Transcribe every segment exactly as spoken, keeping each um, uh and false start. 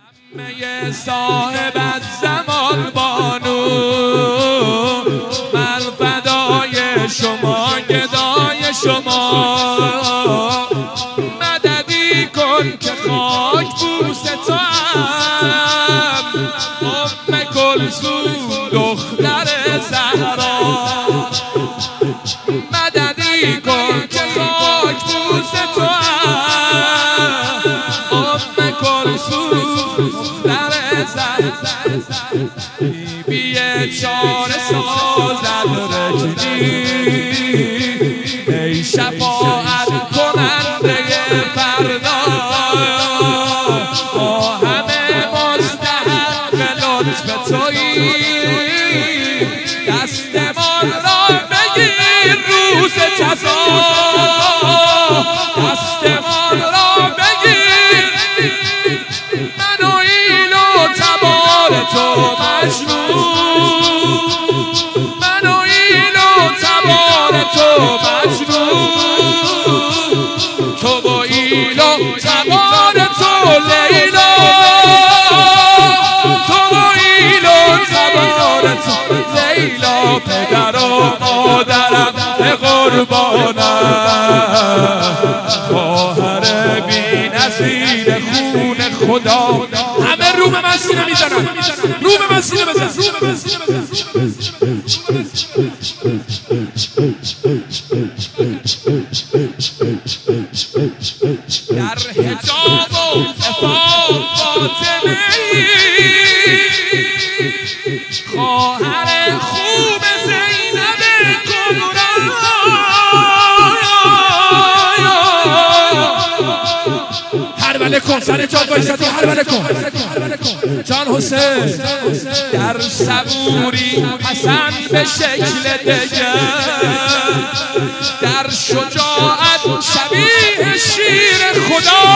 همه صاحب زمان بانو من فدای شما گدای شما مددی کن که خاک بوس تو هم ام کلثوم دختر زهرا مددی کن که خاک بوس تو هم ام کلثوم دختر زهرا بی چاره سازد رجلی ای شفاعت کننده فردا ما همه مستحق لطف تویی دستمان را بگیر روز جزا دستمان را بگیر من و این و تبار تو مجنون من و این و تبار تو مجنون تو با این و تبار تو لیلا تو با این و تبار تو لیلا پدر و مادرم به قربانم خواهر بی نظیر خون خدا همه رو به من سینه میزنن رو به من سینه بزن رو به من سینه بزن در حجاب و عفاف فاطمه خواهر خوب زینب کبرا هر بله کن سر جاد بایستی هر بله کن جان حسین در صبوری حسن به شکل دگر در شجاعت شبیه شیر خدا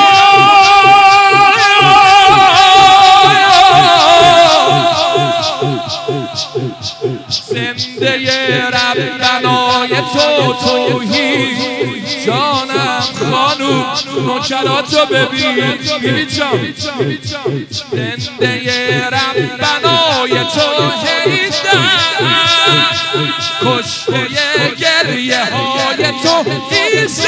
زنده ربنای تو توحید جانم خانوم نوکراتو ببین بیبی جان زنده ربنای توحید کشته گریه های تو عیسی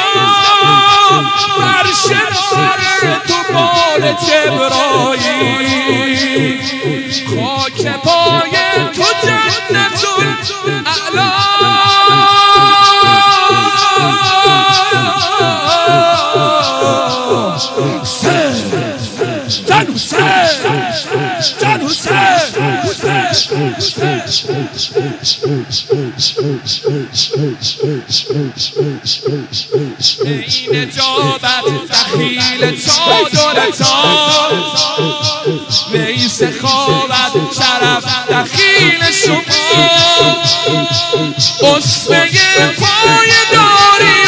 فرش نار تو بال جبرائیل خاک پای تو جنت الاعلی جان حسین جان ای نجابت دخیل چادر تا وی سخاوت شرف دخیل شما اسمه پای داری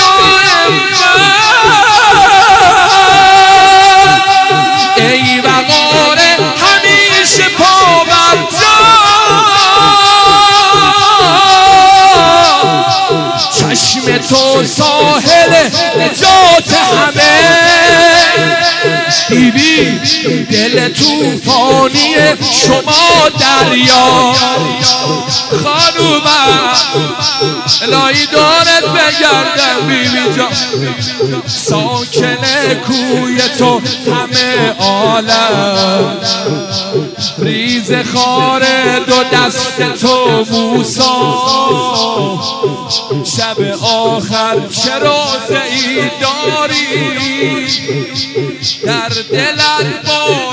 ای وقار همیشه پا بر جا چشم تو ساحل نجات همه بیبی دل توفانی شما دریا خانومم الهی دارت بگردم بیبی جان ساکن کوی تو همه عالم ریز خار دو دست تو موسی شب آخر چه روزه‌ای داری در دلت با